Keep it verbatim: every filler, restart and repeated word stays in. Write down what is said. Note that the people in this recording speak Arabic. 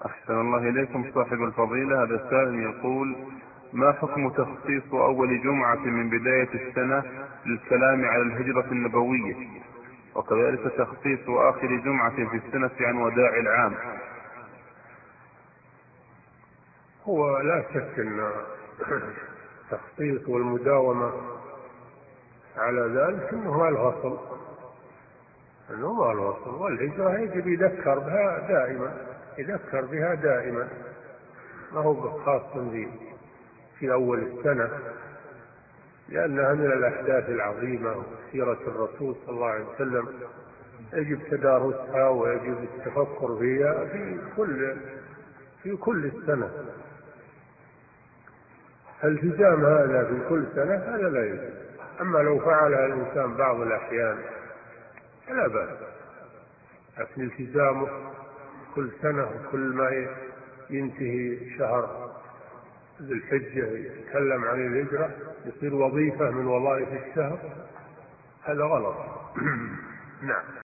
أحسن الله إليكم صاحب الفضيلة. هذا السائل يقول: ما حكم تخصيص أول جمعة من بداية السنة للكلام على الهجرة النبوية، وكذلك تخصيص آخر جمعة في السنة عن وداع العام؟ هو لا شك أن التخصيص والمداومة على ذلك أنه ما الفصل أنه ما الفصل والهجرة يجب يذكر بها دائما، يذكر بها دائما، ما هو خاص في أول السنة، لأنها من الأحداث العظيمة وسيرة الرسول صلى الله عليه وسلم يجب تدارسها ويجب التفكر فيها في كل في كل السنة. الالتزام هذا في كل سنة هذا لا يجب، أما لو فعلها الإنسان بعض الأحيان فلا بأس، لكن التزامه كل سنة وكل ما ينتهي شهر ذي الحجة يتكلم عن الهجرة يصير وظيفة من وظائف الشهر، هذا غلط. نعم.